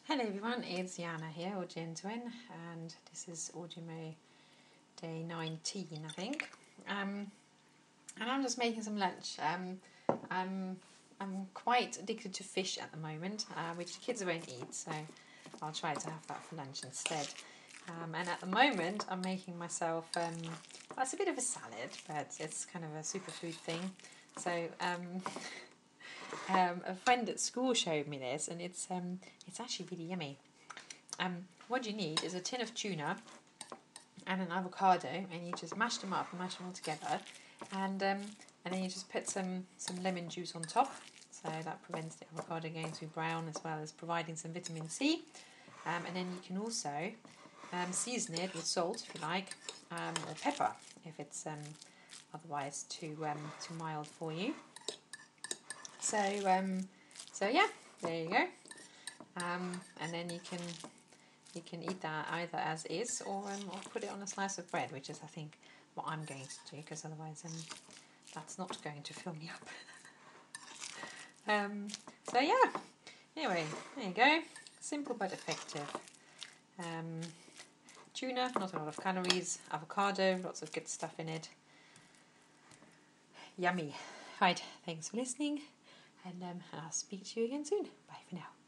Hello everyone, it's Jana here, Audio Twin, and this is Audiomo day 19, I think. And I'm just making some lunch. I'm quite addicted to fish at the moment, which the kids won't eat, so I'll try to have that for lunch instead. And at the moment, I'm making myself, it's a bit of a salad, but it's kind of a superfood thing. So a friend at school showed me this, and it's actually really yummy. What you need is a tin of tuna and an avocado, and you just mash them up and mash them all together, and then you just put some lemon juice on top, so that prevents the avocado going too brown, as well as providing some vitamin C. And then you can also season it with salt if you like, or pepper if it's otherwise too mild for you. So yeah, there you go. And then you can eat that either as is, or put it on a slice of bread, which is I think what I'm going to do, because otherwise that's not going to fill me up. So yeah. Anyway, there you go. Simple but effective. Tuna, not a lot of calories. Avocado, lots of good stuff in it. Yummy. Right, thanks for listening. And I'll speak to you again soon. Bye for now.